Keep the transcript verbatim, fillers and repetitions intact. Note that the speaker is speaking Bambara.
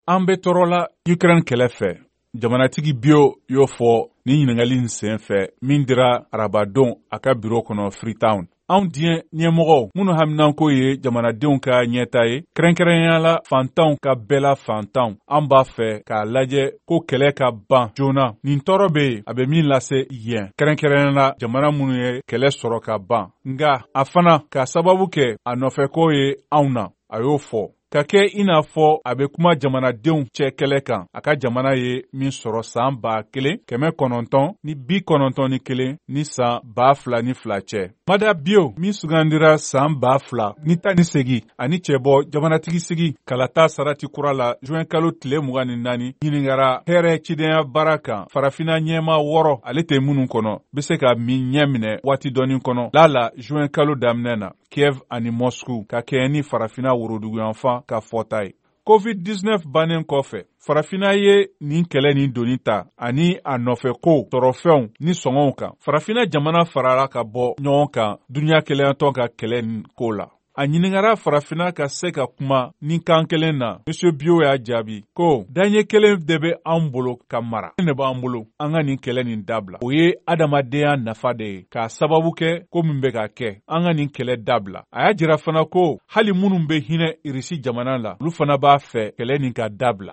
An bɛ tɔɔrɔ la Ukraine kɛlɛ fɛ. Jamanatigi Bio y'o fɔ ni ɲininkali in sen fɛ min dira arabadon a ka bureau kɔnɔ Freetown. Anw diɲɛ ɲɛmɔgɔw minnu haminanko ye jamanadenw ka ɲɛta ye, kɛrɛnkɛrɛnnenya la fantanw ka bɛɛla fantanw, an b'a fɛ k'a lajɛ ko kɛlɛ ka ban joona. Nin tɔɔrɔ bɛ yen, a bɛ min lase yen, kɛrɛnkɛrɛnnenya la jamana minnu ye kɛlɛ sɔrɔ ka ban. Nga a fana ka sababu kɛ a nɔfɛko ye anw na, a y'o fɔ. Ka kɛ i n'a fɔ a bɛ kuma jamanadenw cɛ kɛlɛ kan, a ka jamana ye min sɔrɔ san ba kelen kɛmɛ kɔnɔntɔn ni bi kɔnɔntɔn ni kelen ni san ba fila ni fila cɛ. Mada Bio min sugandira san ba fila ni tan ni segi ani cɛbɔ jamanatigi sigi kalata sarati kura la juin kalo tile mugan ni naani ɲiningara hɛrɛ cidenya baara kan. Farafina ɲɛma wɔɔrɔ ale tɛ minnu kɔnɔ bɛ se ka min ɲɛ minɛ waati dɔɔni kɔnɔ. Lala juin kalo daminɛ na Kiev ani Moscou ka kɛɲɛ ni farafina woroduguyanfan ka fɔta ye. covid dix-neuf bannen kɔfɛ, farafina ye nin kɛlɛ nin doni ta ani a nɔfɛ ko tɔrɔfɛnw ni sɔngɔw kan. Farafina jamana farala ka bɔ ɲɔgɔn kan duniya kɛlɛyantɔ ka kɛlɛ nin ko la. A ɲiningara farafina ka se ka kuma ni kan kelen na. Monsieur Bio y'a jaabi ko daɲɛ kelen de bɛ an bolo ka mara. Ne b'an bolo an ka nin kɛlɛ nin dabila. O ye adamadenya nafa de ye. K'a sababu kɛ ko min bɛ ka kɛ. An ka nin kɛlɛ dabila. A y'a jira fana ko hali minnu bɛ hinɛ Irisi jamana la, olu fana b'a fɛ kɛlɛ nin ka dabila.